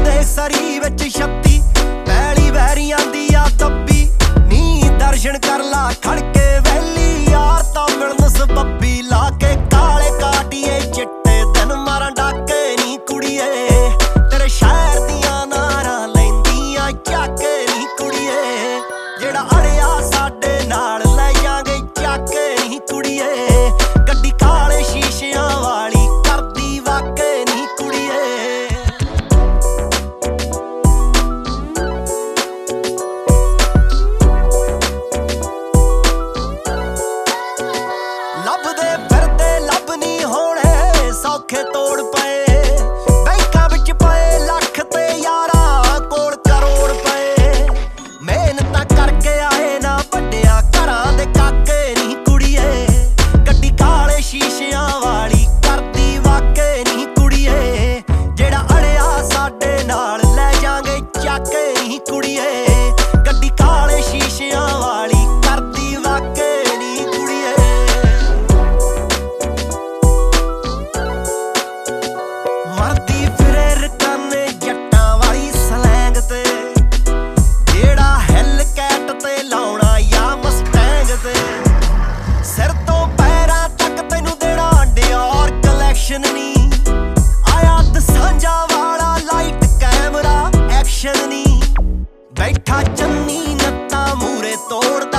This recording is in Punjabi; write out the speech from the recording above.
ਦੇ ਸਰੀ ਵਿੱਚ ਛੱਤੀ ਪੈਲੀ ਵੈਰੀਆਂ ਦੀ ਆ ਦੱਬੀ ਨੀ ਦਰਸ਼ਨ ਕਰ ਲਾ ਖੜਕੇ ਵੈਲੀ ਯਾਰ ਤਾਂ ਮਿਲਣ ਸਬੱਬੀ ਲਾ ਕੇ ਕਾਲੇ ਕਾਟੀਏ ਚਿੱਟੇ ਦਿਨ ਮਾਰਾਂ ਡਾਕੇ ਨੀ ਕੁੜੀਏ ਤੇਰੇ ਸ਼ਹਿਰ ਦੀਆਂ ਨਾਰਾਂ ਲੈਂਦੀਆਂ ਚੱਕੇ ਨੀ ਕੁੜੀਏ ਜਿਹੜਾ ਅੜਿਆ ਸਾਡੇ ਨਾਲ ਲੈ ਜਾਂਗੇ ਚੱਕੇ ਨੀ ਕੁੜੀਏ ਗੱਡੀ ਕਾਲੇ ਸ਼ੀਸ਼ਿਆਂ ਵਾਲੀ ਕਰਦੀ ਵਾਕੇ ਨੀ ਕੁੜੀਏ ਲੱਭਦੇ ਫਿਰਦੇ ਲੱਭ ਨੀ ਹੋਣੇ ਸੌਖੇ ਤੋੜ ਪਏ ਬੈਂਕਾਂ ਵਿੱਚ ਪਏ ਲੱਖ ਤੇ ਯਾਰਾਂ ਕੋਲ ਕਰੋੜ ਪਏ ਮਿਹਨਤਾਂ ਕਰਕੇ ਆਏ ਨਾ ਵੱਡਿਆਂ ਘਰਾਂ ਦੇ ਕਾਕੇ ਨੀ ਕੁੜੀਏ ਗੱਡੀ ਕਾਲੇ ਸ਼ੀਸ਼ਿਆਂ ਵਾਲੀ ਕਰਦੀ ਵਾਕੇ ਨੀ ਕੁੜੀਏ ਜਿਹੜਾ ਅੜਿਆ ਸਾਡੇ ਨਾਲ ਲੈ ਜਾਂਗੇ ਚੱਕੇ ਨੀ ਕੁੜੀਏ ਗੱਡੀ ਕਾਲੇ ਸ਼ੀਸ਼ਿਆਂ ਵਾਲੀ ਕਰਦੀ ਵਾਕੇ ਨੀ ਕੁੜੀਏ ਮਰਦੀ ਫਿਰੇ ਰਕਾਨੇ ਜੱਟਾਂ ਵਾਲੀ ਸਲੈਂਗ ਤੇ ਜਿਹੜਾ ਹਿੱਲ ਕੈਟ ਤੇ ਲਾਉਣਾ ਜਾਂ ਮਸਟੈਂਗ ਤੇ ਸਿਰ ਤੋਂ ਪੈਰਾਂ ਤੱਕ ਤੈਨੂੰ ਦੇਣਾ ਡਿਓਰ ਕਲੈਕਸ਼ਨ ਨੀ ਆਇਆ ਦਸਾਂਝਾ ਵਾਲਾ ਲਾਈਟ ਕੈਮਰਾ ਐਕਸ਼ਨ ਨੀ ਬੈਠਾ ਚੰਨੀ ਨੱਤਾਂ ਮੂਰੇ ਤੋੜ